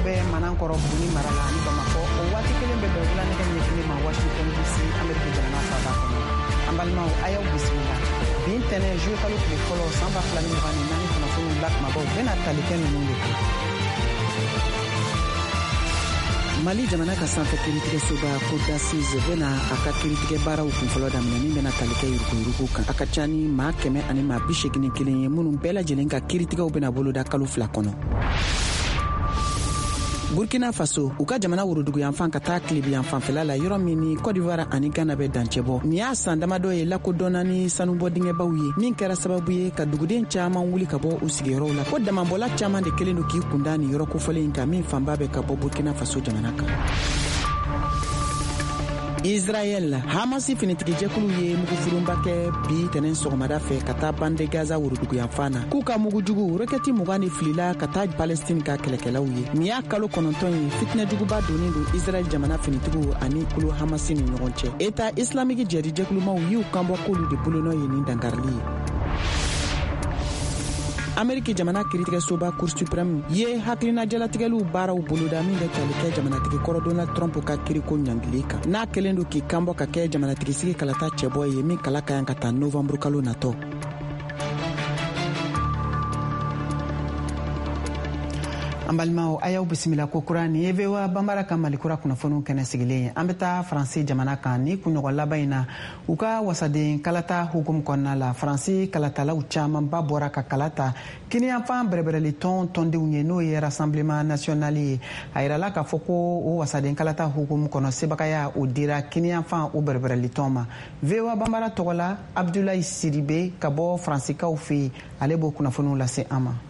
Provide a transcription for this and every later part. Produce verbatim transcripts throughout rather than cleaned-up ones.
bɛ Manankɔrɔ Buguni mara la ani Bamakɔ o waati kelen bɛ bɛn wulanɛgɛ ɲɛ kelen ma Washington D C Amérique jamana faaba kɔnɔ. An balimaw a y'aw bisimila. Bi ntɛnɛn juillet kalo tile fɔlɔ san ba fila ni mugan ni naani kunnafoniw lakumabaw bɛna tali kɛ ninnu de kan. Mali jamana ka sanfɛ kiiritigɛsoba Cour d'assises bɛna a ka kiiritigɛ baaraw kunfɔlɔ daminɛ min bɛna tali kɛ yuruguyurugu kan. A ka ca ni maa kɛmɛ ani maa bi segin ni kelen ye minnu bɛɛ lajɛlen ka kiiritigɛw bɛna boloda kalo fila kɔnɔ. Burkina Faso u ka jamana worodugu yanfan ka taa Kilebi yanfanfɛla la yɔrɔ min ni Côte d'Ivoire ani Ghana bɛ dancɛ bɔ. Nin y'a san damadɔ ye lakodɔnna ni sanubɔ dingɛbaw ye min kɛra sababu ye ka duguden caman wuli ka bɔ u sigiyɔrɔw la. Ko damabɔla caman de kelen do k'i kunda nin yɔrɔ kofɔlen in kan min fanba bɛ ka bɔ Burkina Faso jamana kan. Israël Hamasi finitigijɛkulu ye mugufurunba kɛ bi tɛnɛn sɔgɔmada fɛ ka taa bande Gaza worodugu yanfan na k'u ka mugujugu rokɛti mugan de filila ka taa Palestine ka kɛlɛkɛlaw ye. Nin y'a kalo kɔnɔntɔn ye fitinɛjuguba donnen do Israël jamana finitigiw ani kulo Hamasi ni ɲɔgɔn cɛ. Eta Islamique jɛrijɛkulumaw y'u kanbɔ k'olu de bolonɔ ye nin dankarili ye. Amérique jamana kiiritigɛsoba Cour suprême ye hakilinajalatigɛliw baaraw boloda min bɛ tali kɛ jamanatigi kɔrɔ Donald Trump ka kiiriko ɲangili kan. N'a kelen do k'i kanbɔ ka kɛ jamanatigisi kalata cɛbɔ ye min kala ka yan ka taa novembre kalo natɔ. An balimaw a y'aw bisimila ko kura ni ye V O A banbara ka malikura kunnafoniw kɛnɛ sigilen ye. An bɛ taa Faransi jamana kan ni kunɲɔgɔn laban in na u ka wasaden kalata hukumu kɔnɔna la Faransi kalatalaw camanba bɔra ka kalata kiniyanfan bɛrɛbɛrɛli tɔn tɔndenw ye n'o ye Rassemblement National ye. A yirala k'a fɔ ko o wasaden kalata hukumu kɔnɔ sebagaya o dira kiniyanfan o bɛrɛbɛrɛli tɔn ma. V O A banbara tɔgɔ la Abdoulaye Sidibe ka bɔ Faransikaw fɛ yen ale b'o kunnafoniw lase an ma.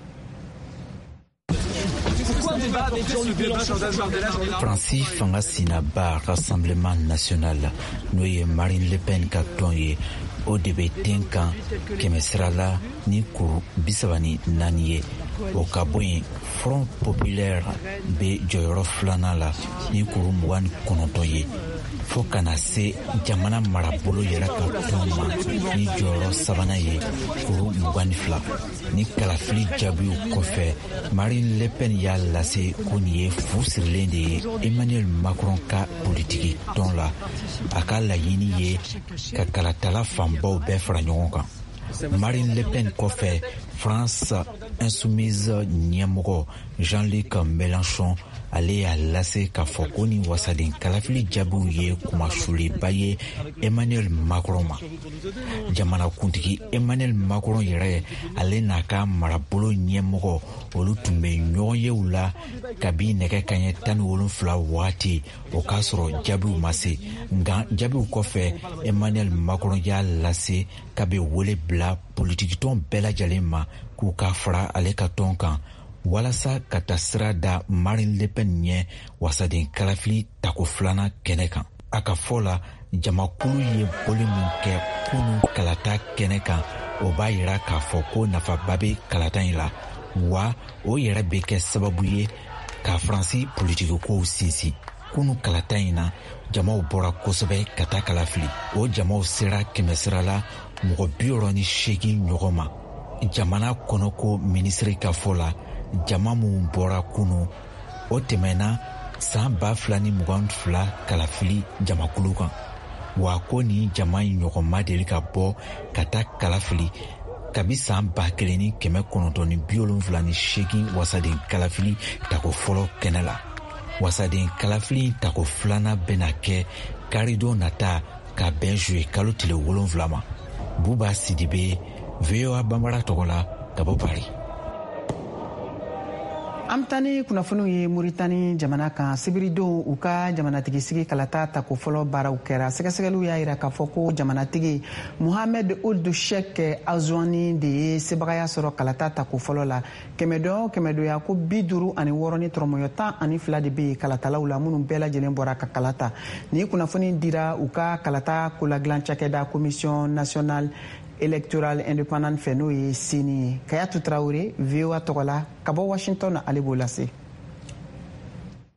Faransi fanga sinaba Rassemblement National n'o ye Marine Le Pen ka tɔn ye o de bɛ den kan kɛmɛ sira la ni kuru bisaba ni naani ye. O ka bɔ yen Front Populaire bɛ jɔyɔrɔ filanan la ni kuru mugan ni kɔnɔntɔn ye fo kana se jamana marabolo yɛrɛ ka tɔn ma ni jɔyɔrɔ sabanan ye kuru mugan ni fila. Ni kalafili jaabiw kɔfɛ Marine Le Pen y'a lase ko nin ye fu sirilen de ye Emmanuel Macron ka politiki tɔn la. A ka laɲini ye ka kalatala fanbaw bɛɛ fara ɲɔgɔn kan. Marine Le Pen kɔfɛ France Insoumise ɲɛmɔgɔ Jean-Luc Mélenchon ale y'a lase k'a fɔ ko ni wasaden kalafili jaabiw ye kumasuliba ye Emmanuel Macron ma. Jamanakuntigi Emmanuel Macron yɛrɛ ale n'a ka marabolo ɲɛmɔgɔ olu tun bɛ ɲɔgɔn yew la kabi nɛgɛ kaɲɛ tan ni wolonfila wagati o k'a sɔrɔ jaabiw ma se. Nka jaabiw kɔfɛ Emmanuel Macron y'a lase k'a bɛ wele bila politikitɔn bɛɛ lajɛlen ma k'u ka fara ale ka tɔn kan walasa ka taa sira da Marine Le Pen ɲɛ wasaden kalafili tako filanan kɛnɛ kan. A ka fɔ la jamakulu ye boli min kɛ kunu kalata kɛnɛ kan o b'a yira k'a fɔ ko nafaba bɛ kalata in la wa o yɛrɛ bɛ kɛ sababu ye ka Faransi politikikow sinsin. Kunu kalata in na jamaw bɔra kosɛbɛ ka taa kalafili. O jamaw sera kɛmɛ sira la mɔgɔ bi wɔɔrɔ ni seegin ɲɔgɔn ma. Jamana kɔnɔko minisiri ka fɔ la jama minnu bɔra kunu o tɛmɛna san ba fila ni mugan fila kalafili jamakulu kan wa ko ni jama in ɲɔgɔn ma deli ka bɔ ka taa kalafili kabi san ba kelen ni kɛmɛ kɔnɔntɔn ni bi wolonfila ni seegin wasaden kalafili tako fɔlɔ kɛnɛ la. Wasaden kalafili tako filanan bɛna kɛ karidon nata ka bɛn juye kalo tile wolonfila ma. Buba Sidibe, V O A banbara tɔgɔ la ka bɔ Paris. An bɛ taa ni kunnafoniw ye Moritani jamana kan sibiridenw u ka jamanatigisi kalata tako fɔlɔ baaraw kɛra. Sɛgɛsɛgɛliw y'a jira k'a fɔ ko jamanatigi Mohamed Ould Cheikh Azwani de ye sebagaya sɔrɔ kalata tako fɔlɔ la. Kɛmɛdɔ kɛmɛdɔya ko bi duuru ani wɔɔrɔ ni tɔrɔmɔyɔ tan ani fila de bɛ kalatalaw la minnu bɛɛ lajɛlen bɔra ka kalata. Ni kunnafoni dira u ka kalata koladilan cakɛda Commission nationale électorale indépendante fɛ n'o ye seni ye. Kayatu Traoré, V O A tɔgɔ la ka bɔ Washington ale b'o lase.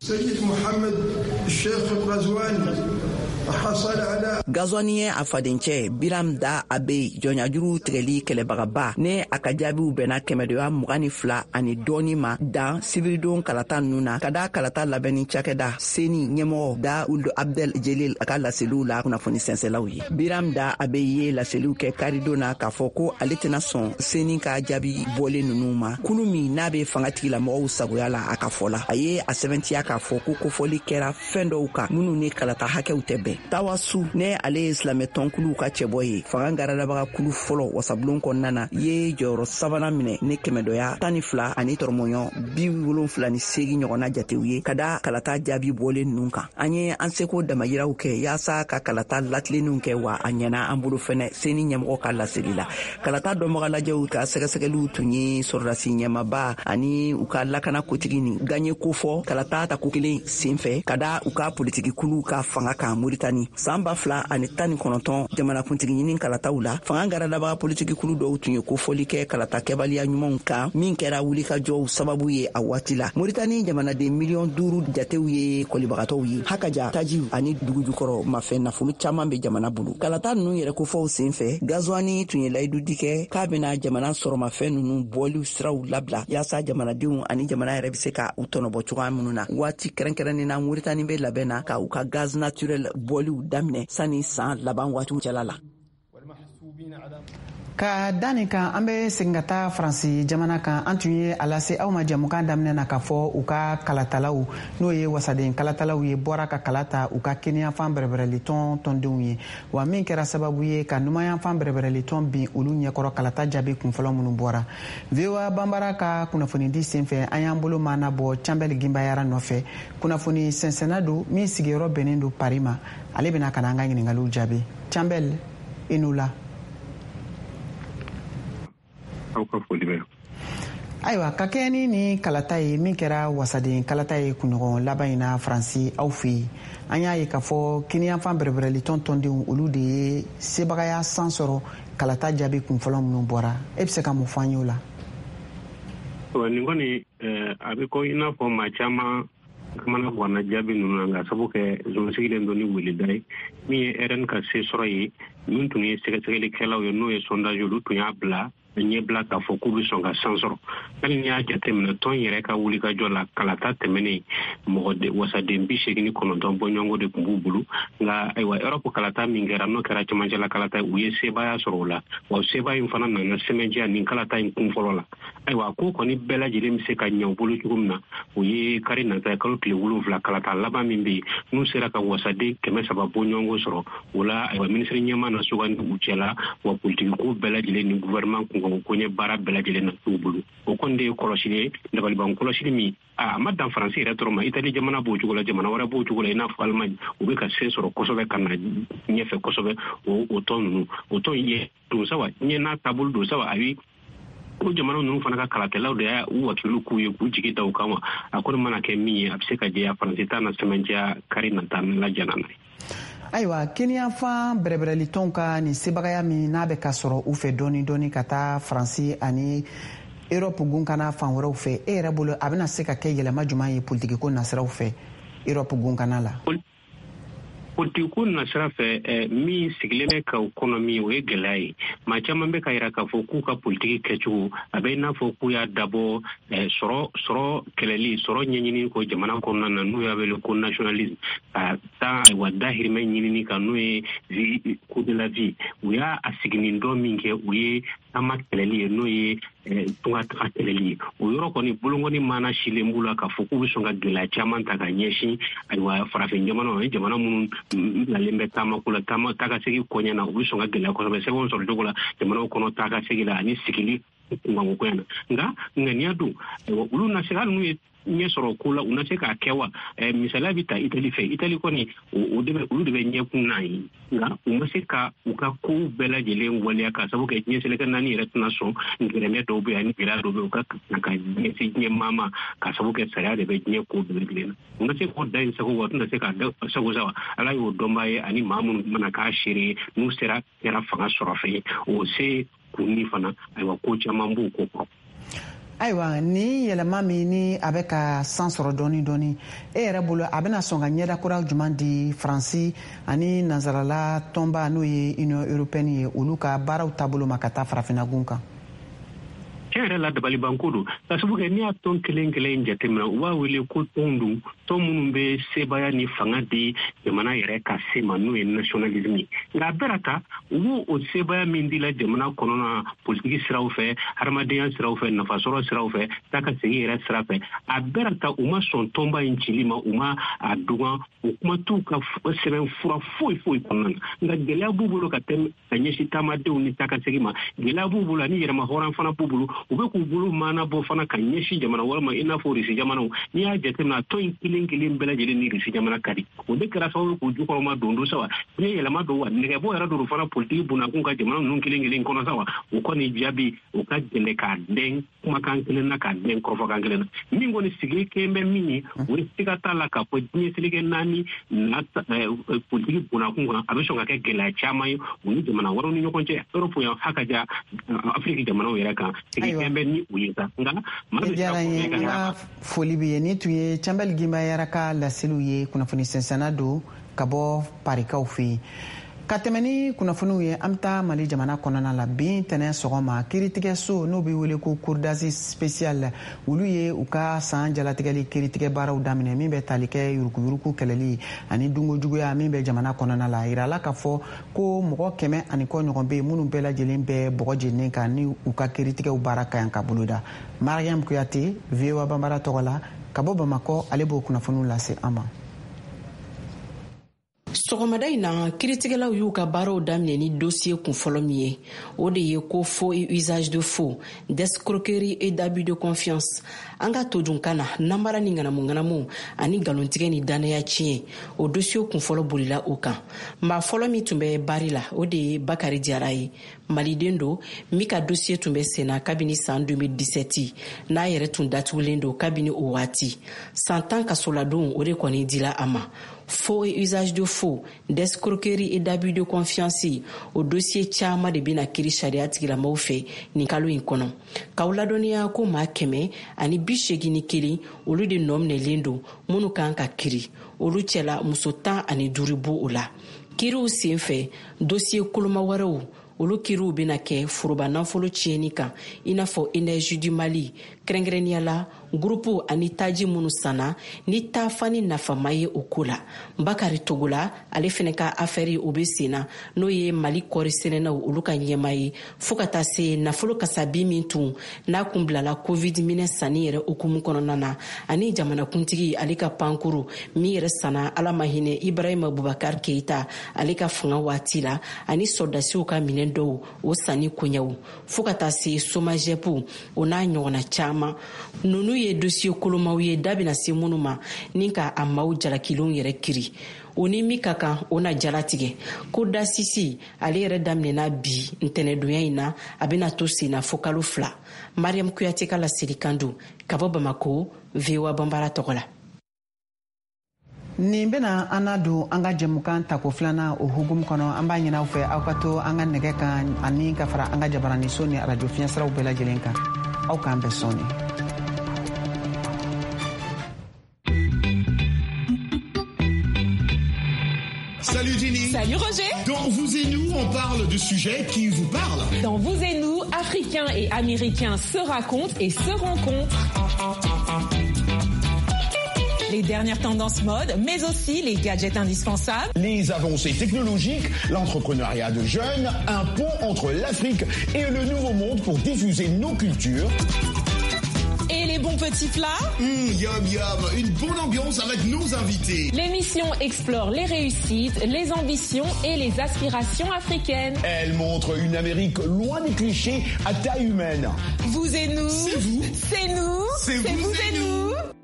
Sayyid Mohamed Sheikh Ghazouani Gazouani ye a fadencɛ Biram Da Abe jɔnyajuru tigɛli kɛlɛbagaba ne a ka jaabiw bɛnna kɛmɛdoya mugan ni fila ani dɔɔni ma dan sibiridon kalata ninnu na ka da kalata labɛnni cakɛda seni ɲɛmɔgɔ Daoud Abdel Jelil a ka laseliw la kunnafoni sɛnsɛlaw ye. Biram Da Abe ye laseliw kɛ karidon na k'a fɔ ko ale tɛna sɔn seni ka jaabi bɔlen ninnu ma kulu min n'a bɛ fanga tigilamɔgɔw sagoya la a ka fɔ la. A ye a sɛbɛntiya k'a fɔ ko kofɔli kɛra fɛn dɔw kan minnu ni kalata hakɛw tɛ bɛn. Tawasu ne ale ye silamɛ tɔnkulu ka cɛbɔ ye fanga garalabaga kulu fɔlɔ wasabulon kɔnɔna na ye jɔyɔrɔ sabanan minɛ ne kɛmɛdɔya tan ni fila ani tɔrɔmɔɲɔ bi wolonfila ni segi ɲɔgɔnna jatew ye ka da kalata jaabi bɔlen ninnu kan. An ye an seko damayiraw kɛ yaasa ka kalata latilenninw kɛ wa a ɲɛna an bolo fɛnɛ seni ɲɛmɔgɔ ka laseli la. Kalata dɔnbaga lajɛw ka sɛgɛsɛgɛliw tun ye sɔrɔdasi ɲɛmaba ani u ka lakana kotigi ni ganye kofɔ kalata tako kelen senfɛ ka da u ka politiki kulu ka fanga kan Moritani san ba fila ani tan ni kɔnɔntɔn jamanakuntigi ɲini kalataw la fanga garalabaga politiki kulu dɔw tun ye kofɔli kɛ kalata kɛbaliya ɲumanw kan min kɛra wulikajɔw sababu ye a waati la. Moritani jamanaden miliyɔn duuru jatew ye kɔlibagatɔw ye. Hakaja, Tajiw ani dugujukɔrɔ mafɛn nafolo caman bɛ jamana bolo. Kalata ninnu yɛrɛ kofɔw senfɛ Gazouani tun ye layidu di kɛ k'a bɛna jamana sɔrɔmafɛn ninnu bɔliw siraw labila yaasa jamanadenw ani jamana yɛrɛ bɛ se ka u tɔnɔbɔ cogoya minnu na. Waati kɛrɛnkɛrɛnnen na Moritani bɛ labɛn na ka u ka gaz naturel bɔliw daminɛ sani san laban waatiw cɛla la. Ka dani kan an bɛ segin ka taa Faransi jamana kan an tun ye a lase aw ma jamukan daminɛ na k'a fɔ u ka kalatalaw n'o ye wasaden kalatalaw ye bɔra ka kalata u ka kɛnɛyafan bɛrɛbɛrɛli tɔn tɔndenw ye wa min kɛra sababu ye ka numanyanfan bɛrɛbɛrɛli tɔn bin olu ɲɛkɔrɔ kalata jaabi kunfɔlɔ minnu bɔra. V O A banbara ka kunnafoni di senfɛ an y'an bolo maana bɔ Cambɛl Ginbayara nɔfɛ kunnafoni sɛnsɛnna don min sigiyɔrɔ bɛnnen don Paris ma ale bɛna ka na an ka ɲininkaliw jaabi. Cambɛl, i n'u la. Ayiwa ka kɛ ni ni kalata ye min kɛra wasaden kalata ye kunɲɔgɔn laban in na Faransi aw fɛ yen an y'a ye k'a fɔ kɛnɛyafan bɛrɛbɛrɛli tɔn tɔndenw olu de ye sebagaya san sɔrɔ kalata jaabi kunfɔlɔ minnu bɔra e bɛ se ka mun fɔ an ye o la. Nin kɔni a bɛ ko i n'a fɔ maa caman kamana guana jaabi ninnu na nka sabu kɛ zone sigilen don ni weleda ye min ye R N ka se sɔrɔ ye min tun ye sɛgɛsɛgɛlikɛlaw ye n'o ye sondage olu tun y'a bila ɲɛ bila k'a fɔ k'u bɛ sɔn ka san sɔrɔ hali n'i y'a jateminɛ tɔn yɛrɛ ka wulikajɔ la kalata tɛmɛnen mɔgɔ wasaden bi seegin ni kɔnɔntɔn bɔɲɔgɔnko de tun b'u bolo nka ayiwa Europe kalata min kɛra n'o kɛra cɛmancɛla kalata u ye sebaya sɔrɔ o la wa sebaya in fana nana sɛmɛntiya nin kalata in kun fɔlɔ la ayiwa ko kɔni bɛɛ lajɛlen bɛ se ka ɲɛ u bolo cogo min na o ye kari nata kalo tile wolonwula kalata laban min bɛ yen n'u sera ka wasaden kɛmɛ saba bɔɲɔgɔnko sɔrɔ o la ayiwa minisiri ɲɛmaa na sugandi u cɛ la wa politiki ko bɛɛ lajɛlen ni gouvernement kun ko ɲɛ baara bɛɛ lajɛlen na t'u bolo o kɔni de ye kɔlɔsili ye dabaliban kɔlɔsili min a ma dan Faransi yɛrɛ dɔrɔn ma Itali jamana b'o cogo la jamana wɛrɛ b'o cogo la i n'a fɔ Allemagne u bɛ ka se sɔrɔ kosɛbɛ ka na ɲɛfɛ kosɛbɛ o o tɔn ninnu o tɔn ye don sawa ɲɛ n'a taabolo don sawa a ye ko jamana ninnu fana ka kalatɛlaw de y'a u wakilu k'u ye k'u jigi da u kan wa a kɔni mana kɛ min ye a bɛ se ka jɛya Faransi ta na sɛmɛntiya kari nata la jana na. Ayiwa kɛnɛyafan bɛrɛbɛrɛli tɔnw ka nin sebagaya min n'a bɛ ka sɔrɔ u fɛ dɔɔni dɔɔni ka taa Faransi ani Europe gunkana fan wɛrɛw fɛ e yɛrɛ bolo a bɛna se ka kɛ yɛlɛma jumɛn ye politiki ko nasiraw fɛ Europe gunkana la. Politiki ko nasira fɛ min sigilen bɛ ka o kɔnɔ min o ye gɛlɛya ye maa caman bɛ ka yira k'a fɔ k'u ka politiki kɛcogo a bɛ i n'a fɔ k'u y'a dabɔ sɔrɔ sɔrɔ kɛlɛli sɔrɔ ɲɛɲini ko jamana kɔnɔna na n'u y'a wele ko nationalisme ka taa wa dahirimɛ ɲinini kan n'o ye vie coût de la vie u y'a siginin dɔ min kɛ u ye taama kɛlɛli ye n'o ye tunga taga kɛlɛli ye o yɔrɔ kɔni bolokɔni maana silen b'u la k'a fɔ k'u bɛ sɔn ka gɛlɛya caman ta ka ɲɛsin ayiwa farafin jamana o ye jamana minnu bilalen bɛ taama ko la taama taga segi kɔɲɛ na u bɛ sɔn ka gɛlɛya kosɛbɛ sɛbɛnw sɔrɔ cogo la jamanaw kɔnɔ taga segi la ani sigili kunkanko yan na nka ŋaniya don ayiwa olu na se hali n'u ye ɲɛ sɔrɔ ko la u na se k'a kɛ wa misaliya bɛ ta Itali fɛ Itali kɔni o de bɛ olu de bɛ ɲɛkun n'a ye nka u ma se ka u ka kow bɛɛ lajɛlen waleya ka sabu kɛ ɲɛsɛlɛkɛ naani yɛrɛ tɛna sɔn gɛrɛmɛ dɔw bɛ yan ani gɛlɛya dɔw bɛ u ka ka ɲɛsin diɲɛ maa ma ka sabu kɛ sariya de bɛ diɲɛ ko bɛɛ lajɛlen na u ma se k'o da in sago wa u tɛna se k'a da sago sa wa ala y'o dɔnbaa ye ani maa minnu mana k'a seere n'u sera kɛra fanga sɔrɔ fɛ o se kun ni fana ayiwa ko caman b'u ko kɔrɔ. Ayiwa ni yɛlɛma min ni a bɛ ka san sɔrɔ dɔɔni dɔɔni e yɛrɛ bolo a bɛna sɔn ka ɲɛda kura juman di Faransi ani nanzarala tɔnba n'o ye Union européenne ye olu ka baaraw taabolo ma ka taa farafinnagun kan. Kɛrɛ la dabali banko don ka sabu kɛ ni y'a tɔn kelen kelen jateminɛ u b'a wele ko tɔn don tɔn minnu bɛ sebaya ni fanga di jamana yɛrɛ ka se ma n'o ye nationalisme ye nka a bɛɛ ta u b'o o sebaya min dila jamana kɔnɔna politiki siraw fɛ hadamadenya siraw fɛ nafasɔrɔ siraw fɛ taa ka segin yɛrɛ sira fɛ a bɛɛ ta u ma sɔn tɔnba in cili ma u ma a dogan u kuma t'u ka sɛbɛn fura foyi foyi kɔnɔna na nka gɛlɛya b'u bolo ka tɛmɛ ka ɲɛsin taamadenw ni taa ka segin ma gɛlɛya b'u bolo ani yɛrɛma hɔrɔn fana b'u bolo u bɛ k'u bolo maana bɔ fana ka ɲɛsin jamana walima i n'a fɔ risi jamanaw n'i y'a jateminɛ tɔn in kelen kelen bɛɛ lajɛlen ni risi jamana ka di o de kɛra sababu k'u jukɔrɔma don don sa wa ni yɛlɛma don wa nɛgɛbɔ yɛrɛ don fana politiki bunakun ka jamana ninnu kelen kelen kɔnɔ sa wa o kɔni jaabi o ka gɛlɛ k'a dɛn kumakan kelen na k'a dɛn kɔrɔfɔkan kelen na min kɔni sigi kelen bɛ min ye o ye siga t'a la k'a fɔ diɲɛ seleke naani na politiki bunakun kan a bɛ sɔn ka kɛ gɛlɛya caman ye u ni jamana wɛrɛw ni ɲɔgɔn cɛ Europe yan hakaja Afrique jamanaw yɛrɛ kan sigi kelen bɛ ni u ye sa nka diyara n ye n ka foli bɛ ye ni tun ye Cɛnbɛli Ginba Yara ka laseliw ye kunnafoni sɛnsɛnna don ka bɔ parikaw fɛ yen ka tɛmɛ ni kunnafoniw ye an bɛ taa Mali jamana kɔnɔna la bi ntɛnɛn sɔgɔma kiiritigɛso n'o bɛ wele ko cour d'assises spéciale olu ye u ka san jalatigɛli kiiritigɛ baaraw daminɛ min bɛ tali kɛ yuruguyurugu kɛlɛli ani dunkojuguya min bɛ jamana kɔnɔna la a yirala k'a fɔ ko mɔgɔ kɛmɛ ani kɔ ɲɔgɔn bɛ yen minnu bɛɛ lajɛlen bɛ bɔgɔ jeninen kan ni u ka kiiritigɛw baara ka yan ka boloda. Mariam Kuyate V O A Banbara tɔgɔ la ka bɔ Bamakɔ ale b'o kunnafoniw lase an ma. Sɔgɔmada in na kiiritigɛlaw y'u ka baaraw daminɛ ni dossier kunfɔlɔ min ye o de ye ko faux et usage de faux, d'escroquerie et d'abus de confiance. An ka to dun kana nambara ni ŋanamu-ŋanamu ani galontigɛ ni danaya tiɲɛ o dossier kunfɔlɔ bolila o kan. Maa fɔlɔ min tun bɛ baari la o de ye Bakari Diarra ye. Maliden don min ka dossier tun bɛ senna kabini san deux mille dix-sept n'a yɛrɛ tun datugulen don kabini o waati. San tan kasoladon o de kɔni dila a ma. Faux et usage de faux, d'escroquerie et d'abus de confiance o dossier caman de bɛna kiiri sariya tigilamɔgɔw fɛ nin kalo in kɔnɔ. K'aw ladɔnniya ko maa kɛmɛ ani bi seegin ni kelen olu de nɔ minɛlen don minnu kan ka kiiri olu cɛla muso tan ani duuru b'o o la. Kiiriw sen fɛ dossier koloma wɛrɛw olu kiiriw bɛna kɛ foroba nafolo tiɲɛni kan i n'a fɔ Énergie du Mali kɛrɛnkɛrɛnnenya la groupe ani taji minnu sanna ni taafa ni nafama ye o ko la. Bakari Togola ale fɛnɛ ka affaire o bɛ senna n'o ye Mali kɔɔri sɛnɛnaw olu ka ɲɛma ye fo ka taa se nafolo kasabi min tun n'a kun bilala covid minɛ sanni yɛrɛ okumu kɔnɔna na ani jamanakuntigi ale ka pankuru min yɛrɛ sanna ala ma hinɛ Ibrahima Boubacar Keita ale ka fanga waati la ani soldasiw ka minɛ dɔw o sanni koɲɛw fo ka taa se somajɛpu o n'a ɲɔgɔnna caman nunu ye dossier kolomaw ye da bɛna se minnu ma ni ka a maaw jalakilenw yɛrɛ kiri o ni min ka kan o na jalatigɛ ko dasisi ale yɛrɛ daminɛna bi ntɛnɛdonya in na a bɛna to senna fo kalo fila. Mariam Kuyate ka laseli kan don ka bɔ Bamako V O A Banbara tɔgɔ la. Nin bena an na don an ka jɛmukan tako filanan o hukumu kɔnɔ an b'a ɲin'aw fɛ aw ka to an ka nɛgɛ kan ani ka fara an ka jabaraniso ni radio fiɲɛsiraw bɛɛ lajɛlen kan aw k'an bɛɛ sɔnni. Salut Jenny. Salut Roger. Dans Vous et Nous, on parle de sujets qui vous parlent. Dans Vous et Nous, Africains et Américains se racontent et se rencontrent. Les dernières tendances mode, mais aussi les gadgets indispensables. Les avancées technologiques, l'entrepreneuriat de jeunes, un pont entre l'Afrique et le Nouveau Monde pour diffuser nos cultures. Et les bons petits plats. Mmh, yum yum, une bonne ambiance avec nos invités. L'émission explore les réussites, les ambitions et les aspirations africaines. Elle montre une Amérique loin des clichés à taille humaine. Vous et nous. C'est vous. C'est nous. C'est vous, vous et nous.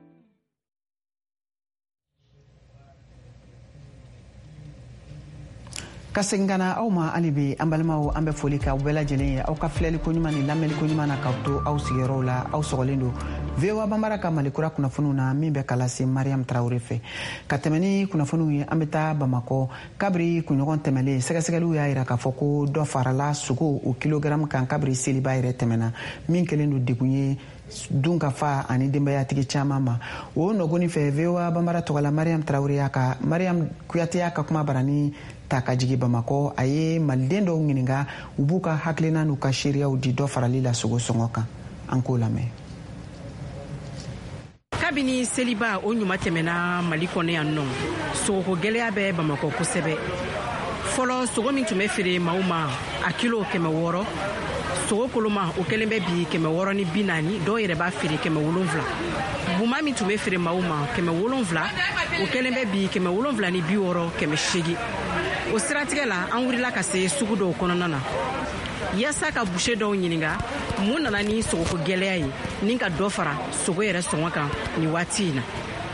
ka segin ka na aw ma hali bi an balimaw an bɛ foli kɛ aw bɛɛ lajɛlen ye aw ka filɛli ko ɲuman ni lamɛnni ko ɲuman na k'aw to aw sigiyɔrɔw la aw sɔgɔlen don V O A Bambara ka Malikura kunnafoniw na min bɛ kalasi Mariam Traoré fɛ ka tɛmɛ ni kunnafoniw ye an bɛ taa Bamakɔ kabiri kunɲɔgɔn tɛmɛlen sɛgɛsɛgɛliw y'a jira k'a fɔ ko dɔ farala sogo o kilogramme kan kabiri seliba yɛrɛ tɛmɛna min kɛlen don degun ye dun ka fa ani denbayatigi caman ma o nɔgɔnin fɛ V O A Bambara tɔgɔla Mariam Traoré y'a ka Mariam Kuyate y'a ka kuma barani ta ka jigi Bamakɔ a ye maliden dɔw ɲininka u b'u ka hakilina n'u ka seereyaw di dɔ farali la sogo sɔngɔ kan an k'o lamɛn. Kabini seliba o ɲuma tɛmɛna Mali kɔnɔ yan nɔ sogoko gɛlɛya bɛ Bamakɔ kosɛbɛ fɔlɔ sogo min tun bɛ feere maaw ma a kilo kɛmɛ wɔɔrɔ sogo koloma o kɛlen bɛ bi kɛmɛ wɔɔrɔ ni bi naani dɔw yɛrɛ b'a feere kɛmɛ wolonfila buma min tun bɛ feere maaw ma kɛmɛ wolonfila o kɛlen bɛ bi kɛmɛ wolonfila ni bi wɔɔrɔ kɛmɛ seegin o siratigɛ la an wulila ka se sugu dɔw kɔnɔna na yaasa ka boucher dɔw ɲininka mun nana ni sogoko gɛlɛya ye ni ka dɔ fara sogo yɛrɛ sɔngɔ kan ni waati in na.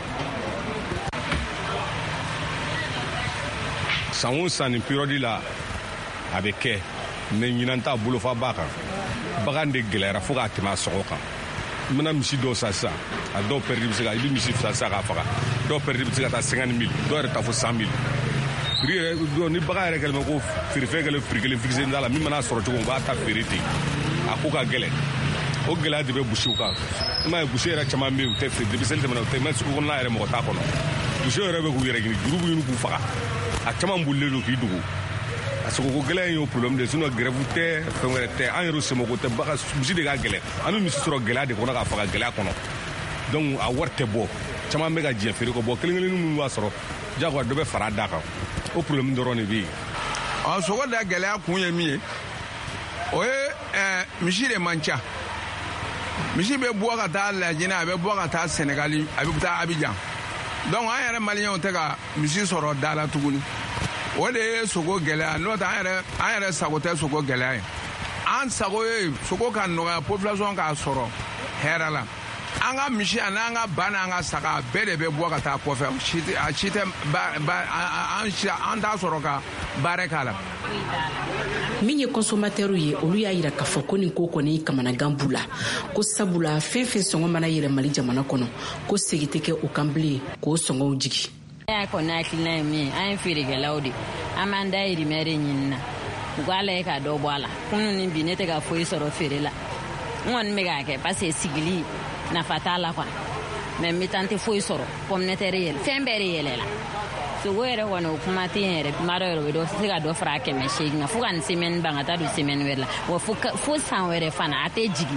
san o san nin période la a bɛ kɛ mais ɲinan t'a bolo fa b'a kan bagan de gɛlɛyara fo k'a tɛmɛ a sɔngɔ kan i mana misi dɔw san sisan a dɔw perdre bɛ se ka i bɛ misi fila san k'a faga dɔw perdre bɛ se ka taa cinquante mille dɔw yɛrɛ taa fo cent mille prix yɛrɛ ni bagan yɛrɛ kɛlen bɛ ko feerefɛn kɛlen prix kelen fixé t'a la min mana sɔrɔ cogo min u b'a ta feere ten a ko ka gɛlɛn o gɛlɛya de bɛ boucher kan i m'a ye boucher yɛrɛ caman bɛ yen u tɛ feere depuis seli tɛmɛna u tɛ mɛ sugu kɔnɔna yɛrɛ mɔgɔ t'a kɔnɔ boucher yɛrɛ bɛ k'u yɛrɛ ɲini juru b'u ɲini k'u faga a caman bolilen don k'i dogo a sogoko gɛlɛya in y'o problème de sinon grève tɛ fɛn wɛrɛ tɛ an yɛrɛ semɔgɔ tɛ bagan misi de ka gɛlɛn an bɛ misi sɔrɔ gɛlɛya de kɔnɔ k'a faga gɛlɛya kɔnɔ donc a wari tɛ bɔ caman bɛ ka diɲɛ feere kɔ bɔ kelen kelen minnu b'a sɔrɔ jagoya dɔ bɛ fara a da kan o problème dɔrɔn de bɛ yen. ɔ sogo da gɛlɛya kun ye min ye o ye misi de man ca misi bɛ bɔ ka taa Lajinɛ a bɛ bɔ ka taa Sénégal a bɛ taa Abidjan donc an yɛrɛ maliyɛnw tɛ ka misi sɔrɔ da la tuguni o de ye sogo gɛlɛya n'o tɛ an yɛrɛ an yɛrɛ sago tɛ sogo gɛlɛya ye an sago ye sogo ka nɔgɔya population k'a sɔrɔ hɛrɛ la an ka misi ani an ka ba n'an ka saga bɛɛ de bɛ bɔ ka taa kɔfɛ a si tɛ an t'a sɔrɔ ka baara k'a la. min ye consommateurs ye olu y'a jira k'a fɔ ko nin ko kɔni kamanagan b'u la ko sabula fɛn fɛn sɔngɔ mana yɛlɛ Mali jamana kɔnɔ ko segi tɛ kɛ o kan bilen k'o sɔngɔw jigi. a kɔni hakilina ye min ye an ye feerekɛlaw de an b'an da yirimɛ de ɲini na u k'a lajɛ ka dɔ bɔ a la kunun ni bi ne tɛ ka foyi sɔrɔ feere la n kɔni bɛ k'a kɛ parce que sigili nafa t'a la quoi mais n bɛ taa n tɛ foyi sɔrɔ pomme de terre yɛlɛ fɛn bɛɛ de yɛlɛla sogo yɛrɛ kɔni o kuma tɛ yen yɛrɛ tuma dɔ yɛrɛ o bɛ se ka dɔ fara kɛmɛ seegin kan fo ka nin semaine ban ka taa don semaine wɛrɛ la wa fo san wɛrɛ fana a tɛ jigin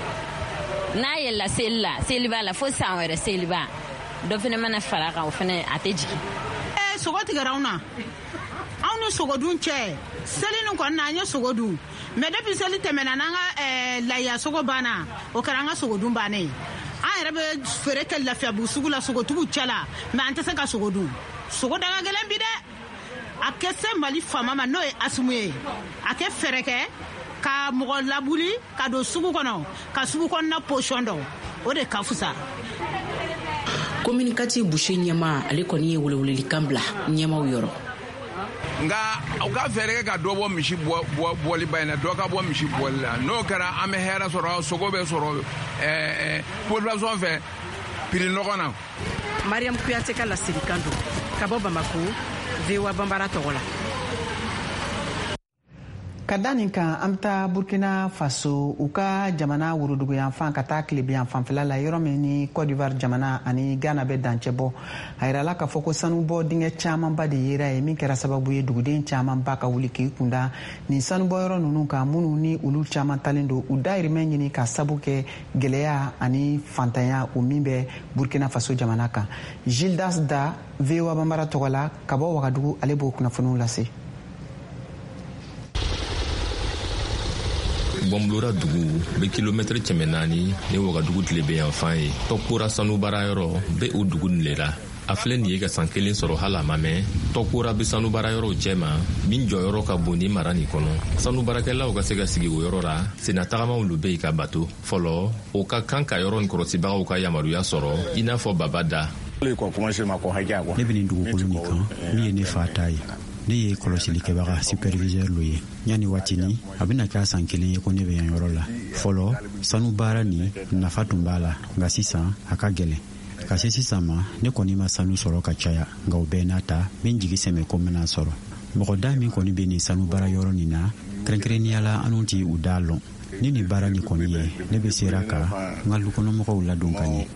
n'a yɛlɛla seli la seliba la fo san wɛrɛ seliba dɔ fana mana fara kan o fana a tɛ jigin. ɛɛ sogo tigɛra anw na anw ni sogodun cɛ seli nin kɔni na an ye sogo dun mais depuis seli tɛmɛna n'an ka ɛɛ lahiya sogo banna o kɛra an ka sogodun bannen ye an yɛrɛ bɛ feere kɛ lafiyabugu sugu la sogotigiw cɛ la mais an tɛ se ka sogo dun sogo da ka gɛlɛn bi dɛ a kɛ se Mali faama ma n'o ye Asimu ye a kɛ fɛɛrɛ kɛ ka mɔgɔ labuli ka don sugu kɔnɔ ka sugu kɔnɔna position dɔn o de ka fisa. communicatif boucher ɲɛma ale kɔni ye welewelelikan bila ɲɛmaw yɔrɔ. nka u ka fɛɛrɛ kɛ ka dɔ bɔ misi bɔli ba in na dɔ ka bɔ misi bɔli la n'o kɛra an bɛ hɛrɛ sɔrɔ sogo bɛ sɔrɔ population fɛ prix nɔgɔ na. Mariam Kuyate ka lasirikan don ka bɔ Bamako V O A Bambara tɔgɔ la. ka da nin kan an bɛ taa Burkina Faso u ka jamana worodugu yanfan ka taa Tilebin yan fanfɛla la yɔrɔ min ni Côte d'Ivoire jamana ani Ghana bɛ dancɛ bɔ a yirala k'a fɔ ko sanubɔ dingɛ camanba de yera ye min kɛra sababu ye duguden camanba ka wuli k'i kunda nin sanubɔyɔrɔ ninnu kan minnu ni olu caman talen don u dahirimɛ ɲini ka sabu kɛ gɛlɛya ani fantanya o min bɛ Burkina Faso jamana kan. Gildas Da V O A Bambara tɔgɔ la ka bɔ Wagadugu ale b'o kunnafoniw lase. Bɔnbulora dugu bɛ kilomɛtiri kɛmɛ naani ni Wagadugu Tilebin yanfan ye Tɔkura sanubara yɔrɔ bɛ o dugu nin de la a filɛ nin ye ka san kelen sɔrɔ hali a ma mɛn Tɔkura bɛ sanubara yɔrɔw cɛ ma min jɔyɔrɔ ka bon ni mara nin kɔnɔ sanubarakɛlaw ka se ka sigi o yɔrɔ la senna tagamaw lu bɛ yen ka bato fɔlɔ o ka kan ka yɔrɔ nin kɔlɔsibagaw ka yamaruya sɔrɔ i n'a fɔ Baba Da. ne bɛ nin dugukolo min kan min ye ne fa ta ye ne ye kɔlɔsilikɛbaga superviseur lo ye yani watini a bɛna kɛ san kelen ye ko ne bɛ yan yɔrɔ la. Fɔlɔ sanu baara ni nafa tun b'a la nka sisan a ka gɛlɛn. Ka se sisan ma ne kɔni ma sanu sɔrɔ ka caya nka o bɛɛ n'a ta min jigi sɛmɛ ko mena sɔrɔ. Mɔgɔ da min kɔni bɛ nin sanu baara yɔrɔ nin na kɛrɛnkɛrɛnnenya la anw ti u da lɔn. Ni nin baara nin kɔni ye ne bɛ sera ka n ka dukɔnɔmɔgɔw ladon ka ɲɛ.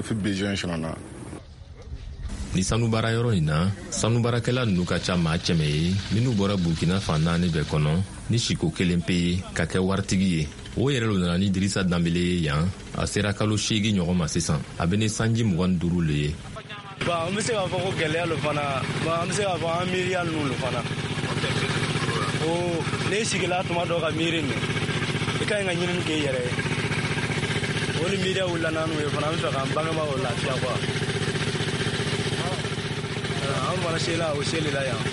Ni sanu baara yɔrɔ in na sanu baarakɛla ninnu ka ca maa cɛmɛ ye minnu bɔra Burkina fan naani bɛɛ kɔnɔ ni siko kelen pe ye ka kɛ waritigi ye. O yɛrɛ lo nana ni Dirisa Dambele ye yan a sera kalo seegin ɲɔgɔn ma sisan a bɛ ni sanji mugan ni duuru le ye. Bon an bɛ se k'a fɔ ko gɛlɛya lo fana bon an bɛ se k'a fɔ an miiriya ninnu lo fana o ne sigila tuma dɔ ka miiri nin i ka ɲi ka ɲinini k'i yɛrɛ ye o ni miiriya wulila n'an ye fana an bɛ fɛ k'an bangebaaw lafiya quoi an fana sela o seli la yan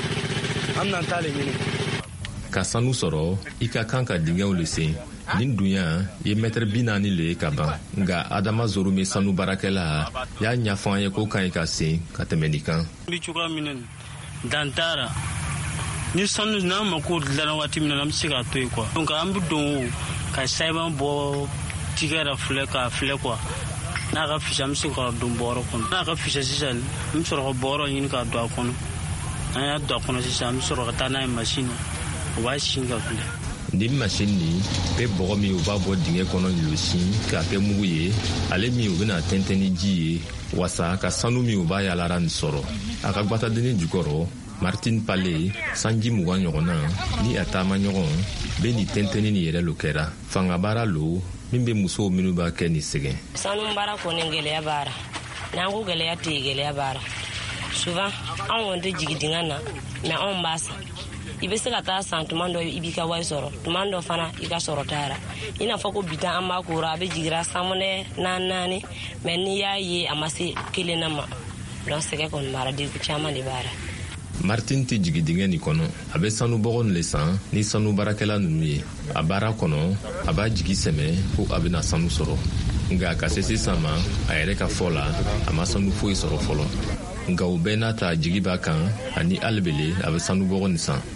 an bɛna taa le ɲini. Ka sanu sɔrɔ i ka kan ka dingɛw le sen nin dunya ye mètre bi naani le ka ban nka Adama Zorume sanu baarakɛla y'a ɲɛfɔ an ye ko kan ka sen ka tɛmɛ nin kan. Bi cogoya min dan tara ni sanu n'an mako dilanna waati min na an bɛ se k'a to yen quoi donc an bɛ don ka sayiban bɔ tigɛ la filɛ k'a filɛ quoi n'a ka fisa an bɛ se ka don bɔrɔ kɔnɔ n'a ka fisa sisan an bɛ sɔrɔ ka bɔrɔ ɲini k'a don a kɔnɔ an y'a don a kɔnɔ sisan an bɛ sɔrɔ ka taa n'a ye machine o b'a sin ka filɛ. Ni machine ni bɛ bɔgɔ min u b'a bɔ dingɛ kɔnɔ losin k'a kɛ mugu ye ale min u bɛna tɛntɛn ni ji ye wasa ka sanu min u b'a yalara nin sɔrɔ a ka gbatadenni jukɔrɔ Martin Pale sanji mugan ɲɔgɔnna ni a taama ɲɔgɔn bɛ ni tɛntɛnni ni yɛrɛ lo kɛra fanga baara lo min bɛ musow minnu b'a kɛ ni sɛgɛn. Sanu baara kɔni gɛlɛya baara n'an ko gɛlɛya tɛ gɛlɛya baara souvent anw kɔni tɛ jigin dingɛ na mais anw b'a san i bɛ se ka taa san tuma dɔ i b'i ka wari sɔrɔ tuma dɔ fana i ka sɔrɔ taara i n'a fɔ ko bi an b'a kora a bɛ jigira samunɛ naani naani mais n'i y'a ye a ma se kelen na ma donc sɛgɛ kɔni baara degun caman de b'a la. Martin tɛ jigin dingɛ nin kɔnɔ a bɛ sanu bɔgɔ le san ni sanu baarakɛla ninnu ye a baara kɔnɔ a b'a jigi sɛmɛ ko a bɛna sanu sɔrɔ nka ka se sisan ma a yɛrɛ ka fɔ la a ma sanu foyi sɔrɔ fɔlɔ nka o bɛɛ n'a ta jigi b'a kan ani alibele a bɛ sanu bɔgɔ nin san.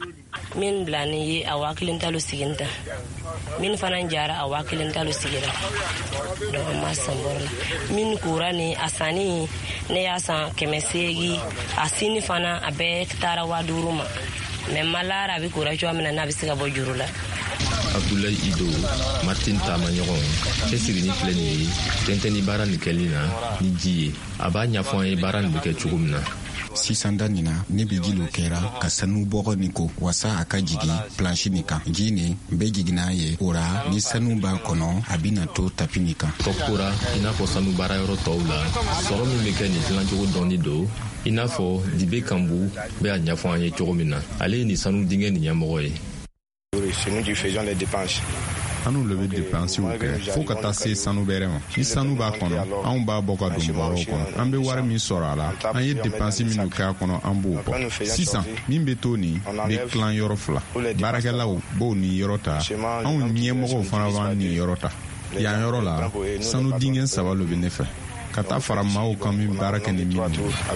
Min bila ni ye a waa kelen talo sigin ta min fana jara a waa kelen talo sigira donc an ma san bɔrɔ la min kora ni a sanni ne y'a san kɛmɛ seegi a sini fana a bɛɛ taara waa duuru ma mais malara a bɛ kora cogoya min na n'a bɛ se ka bɔ juru la. Abdoulaye Ido Martin taama ɲɔgɔn cɛsiri ni filɛ nin ye tɛntɛnni baara nin kɛli na ni ji ye a b'a ɲɛfɔ an ye baara nin bɛ kɛ cogo min na. Sisan da nin na ne bɛ ji lo kɛra ka sanu bɔgɔ nin ko wasa a ka jigin planche nin kan ji nin bɛ jiginna ye o ra ni sanu b'a kɔnɔ a bɛna to tapi nin kan. Tɔkora i n'a fɔ sanu baara yɔrɔ tɔw la sɔrɔ min bɛ kɛ nin dilancogo dɔɔni don i n'a fɔ Dibe Kambu bɛ a ɲɛfɔ an ye cogo min na ale ye nin sanu dingɛ nin ɲɛmɔgɔ ye. C'est nous qui faisons les dépenses. Anw le bɛ dépenses kɛ fo ka taa se sanu bɛrɛ ma ni sanu b'a kɔnɔ anw b'a bɔ ka don bɔrɔw kɔnɔ an bɛ wari min sɔrɔ a la an ye dépenses minnu kɛ a kɔnɔ an b'o bɔ sisan min bɛ to nin bɛ tilan yɔrɔ fila baarakɛlaw b'o ni yɔrɔ ta anw ɲɛmɔgɔw fana b'an ni yɔrɔ ta yan yɔrɔ la sanu dingɛ saba lo bɛ ne fɛ ka taa fara maaw kan min baara kɛ ni min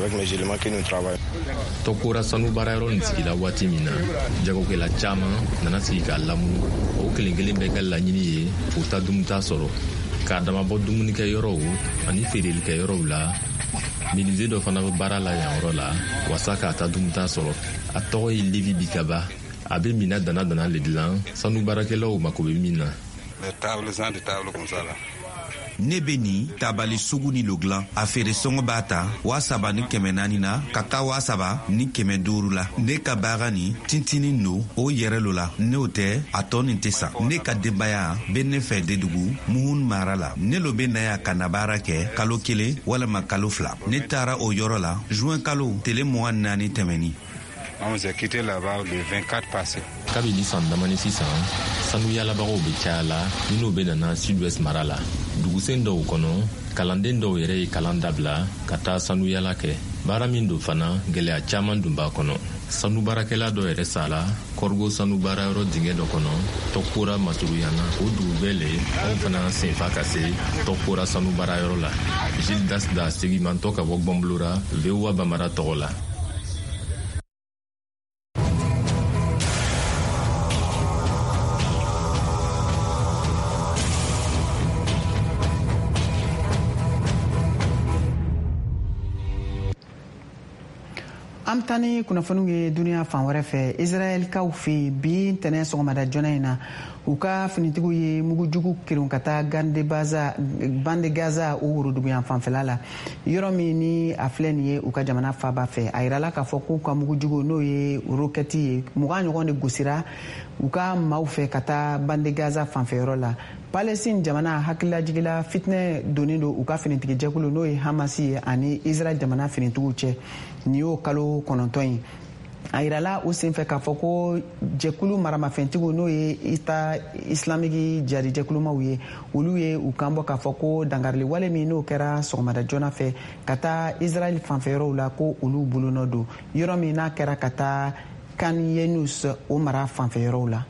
Tɔkora sanu baarayɔrɔ nin sigila waati min na jagokɛla caman nana sigi k'a lamu o kelen kelen bɛɛ ka laɲini ye k'u ta dumuni sɔrɔ k'a damabɔ dumunikɛyɔrɔw ani feerelikɛyɔrɔw la minise dɔ fana bɛ baara la yan yɔrɔ la wasa k'a ta dumuni sɔrɔ a tɔgɔ ye Levi Bikaba a bɛ mina dana dana le dilan sanu baarakɛlaw mako bɛ min na. Ne bɛ nin tabali sugu ni lo dilan a feere sɔngɔ b'a ta waa saba ni kɛmɛ naani na ka taa waa saba ni kɛmɛ duuru la ne ka baara nin tintinin no o yɛrɛ lo la n'o tɛ a tɔ nin tɛ san ne ka denbaya bɛ ne fɛ Dedugu Muhun mara la ne lo bɛ na yan ka na baara kɛ kalo kelen walima kalo fila ne taara o yɔrɔ la juin kalo tile mugan naani tɛmɛni. On s'est quitté là-bas le vingt-quatre passé. Kabini san damani sisan sanu yalabagaw bɛ caya la ni n'o bɛ nana Sud-Ouest mara la dugusen dɔw kɔnɔ kalanden dɔw yɛrɛ ye kalan dabila ka taa sanu yala kɛ baara min don fana gɛlɛya caman dun b'a kɔnɔ sanu baarakɛla dɔ yɛrɛ sala kɔrgo sanu baarayɔrɔ dingɛ dɔ kɔnɔ Tɔkora Masuruyana o dugu bɛɛ le anw fana senfa ka se Tɔkora sanu baarayɔrɔ la Gilles Dasda segimantɔ ka bɔ Gbɔnbolora V O A Bamara tɔgɔ la. Am tani kunnafoniw ye duniya fan wɛrɛ fɛ Israel kaw fɛ bi ntɛnɛn sɔgɔmada joona in na u ka finitigiw ye mugujugu kirin ka taa bande Gaza o woroduguyan fanfɛla la yɔrɔ min ni a filɛ nin ye u ka jamana faaba fɛ a yirala k'a fɔ k'u ka mugujugu n'o ye rokɛti ye mugan ɲɔgɔn de gosira u ka maaw fɛ ka taa bande Gaza fanfɛyɔrɔ la. Palestine jamana hakililajigila fitinɛ donnen don u ka finitigi jɛkulu n'o ye Hamas ye ani Israel jamana finitigiw cɛ nin y'o kalo kɔnɔntɔn ye. A yirala o senfɛ k'a fɔ ko jɛkulu maramafɛntigiw n'o ye Ita Islamique jihadi jɛkulumaw ye olu ye u kan bɔ k'a fɔ ko dangarili wale min n'o kɛra sɔgɔmada joona fɛ ka taa Israel fanfɛyɔrɔw la ko olu bolonɔ don yɔrɔ min n'a kɛra ka taa Khan Younis o mara fanfɛyɔrɔw la.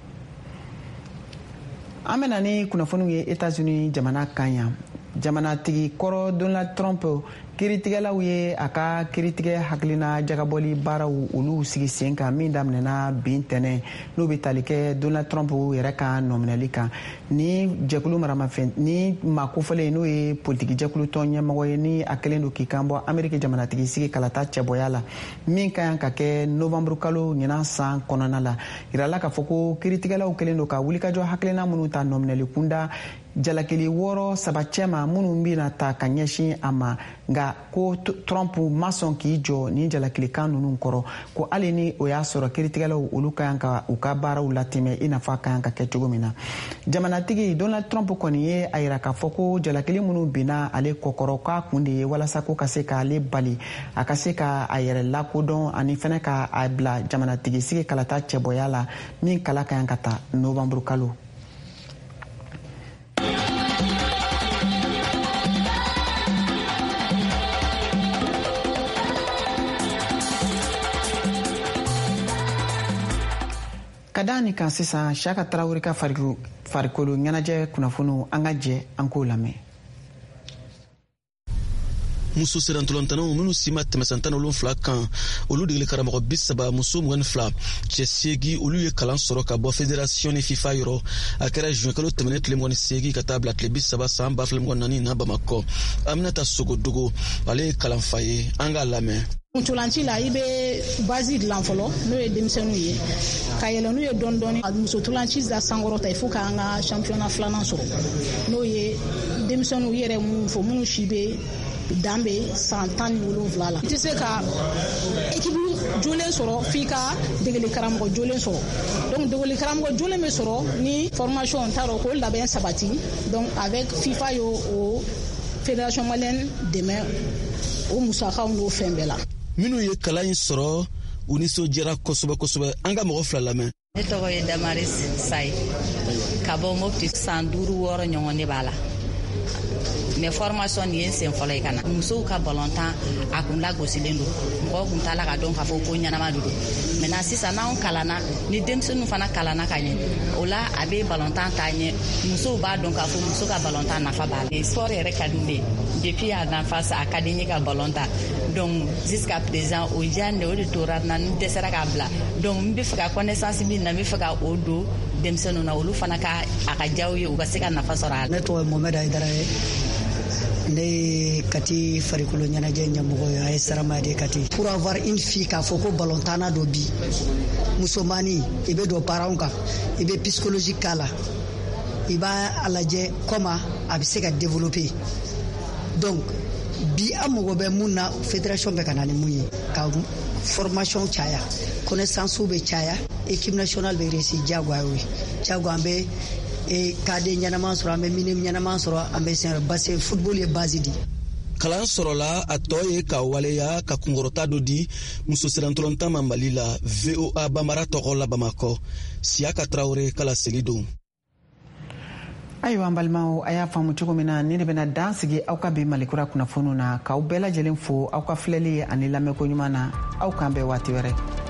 An bɛna ni kunnafoniw ye États-Unis jamana kan yan jamanatigi kɔrɔ Donald Trump kiritigɛlaw ye a ka kiritigɛ hakilina jagabɔli baaraw olu sigi sen kan min daminɛna bi ntɛnɛn n'o bɛ tali kɛ Donald Trump yɛrɛ ka nɔminɛli kan ni jɛkulu maramafɛn ni maa kofɔlen n'o ye politiki jɛkulu tɔn ɲɛmɔgɔ ye ni a kɛlen don k'i kan bɔ Ameriki jamanatigi sigi kalata cɛbɔya la min ka kan ka kɛ novembre kalo ɲinan san kɔnɔna la yirala k'a fɔ ko kiritigɛlaw kɛlen don ka wulikajɔ hakilina minnu ta nɔminɛli kunda jalakili wɔɔrɔ saba cɛma minnu bɛna ta ka ɲɛsin a ma nka ko Trump ma sɔn k'i jɔ ni jalakilikan ninnu kɔrɔ ko hali ni o y'a sɔrɔ kiritigɛlaw olu ka kan ka u ka baaraw latɛmɛ i n'a fɔ a ka kan ka kɛ cogo min na. Jamanatigi Donald Trump kɔni ye a yira k'a fɔ ko jalakili minnu binna ale kɔkɔrɔ k'a kun de ye walasa ko ka se k'ale bali a ka se ka a yɛrɛ lakodɔn ani fɛnɛ ka a bila jamanatigi sigi kalata cɛbɔya la min kala ka kan ka ta novembre kalo. Ka da ni kan sisan Shaka Tarawele ka farikolo ɲɛnajɛ kunnafoniw an ka jɛ an k'o lamɛn. muso serantolantanaw minnu si ma tɛmɛ san tan ni wolonwula kan olu degeli karamɔgɔ bi saba muso mugan ni fila cɛ seegi olu ye kalan sɔrɔ ka bɔ fédération ni FIFA yɔrɔ a kɛra juin kalo tɛmɛnen tile mugan ni seegi ka taa bila tile bi saba san ba fila mugan naani na Bamakɔ. Aminata Sogodogo ale ye kalanfa ye an k'a lamɛn. Musolanci la i bɛ base dilan fɔlɔ n'o ye denmisɛnninw ye ka yɛlɛ n'u ye dɔɔni dɔɔni musotolanci da sankɔrɔta il faut k'an ka championnat filanan sɔrɔ n'o ye denmisɛnninw yɛrɛ mun fɔ minnu si bɛ dan bɛ san tan ni wolonwula la i tɛ se ka équipe jolen sɔrɔ f'i ka degeli karamɔgɔ jolen sɔrɔ donc degeli karamɔgɔ jolen bɛ sɔrɔ ni formation t'a dɔn ko labɛn sabati donc avec FIFA yo o fédération malienne dɛmɛ o musakaw n'o fɛn bɛɛ la. minnu ye kalan in sɔrɔ u nisɔndiyara kosɛbɛ kosɛbɛ an ka mɔgɔ fila lamɛn. Ne tɔgɔ ye Damaris Sayi ka bɔ Mopti san duuru wɔɔrɔ ɲɔgɔn de b'a la mais formation nin ye n sen fɔlɔ ye ka na musow ka balontan a kun lagosilen don mɔgɔw kun t'a la ka dɔn k'a fɔ ko ɲɛnama de don maintenant sisan n'anw kalanna ni denmisɛnninw fana kalanna ka ɲɛ o la a bɛ balontan taa ɲɛ musow b'a dɔn k'a fɔ muso ka balontan nafa b'a la sport yɛrɛ ka di ne depuis à l'enfance a ka di n ye ka balontan donc jusqu'à présent o diya ne o de tora na n dɛsɛra k'a bila donc n bɛ fɛ ka connaissance min na n bɛ fɛ ka o don denmisɛnninw na olu fana ka a ka diya u ye u ka se ka nafa sɔrɔ a la. Ne tɔgɔ ye Mohamed Aïdara ye ne ye Kati farikolo ɲɛnajɛ ɲɛmɔgɔ ye a ye Sarama de Kati. Pour avoir une fille k'a fɔ ko balontanna dɔ bi musomani i bɛ don parents kan i bɛ psychologie k'a la i b'a lajɛ comment a bɛ se ka développer donc bi an mago bɛ mun na fédération bɛ ka na ni mun ye ka formation caya connaissance bɛ caya équipe nationale bɛ réussir diyagoya ye diyago an bɛ e kaden ɲɛnaman sɔrɔ an bɛ mini ɲɛnaman sɔrɔ an bɛ sɛnɛ parce que football ye base di. Kalan sɔrɔla a tɔ ye ka waleya ka kunkɔrɔta dɔ di muso serantolontan ma Mali la V O A Bambara tɔgɔ la Bamakɔ Siyaka Tarawele kala seli don. Ayiwa an balimaw a y'a faamu cogo min na ni de bɛna dan sigi aw ka bi Malikura kunnafoniw na k'aw bɛɛ lajɛlen fo aw ka filɛli ani lamɛnko ɲuman na aw k'an bɛn waati wɛrɛ.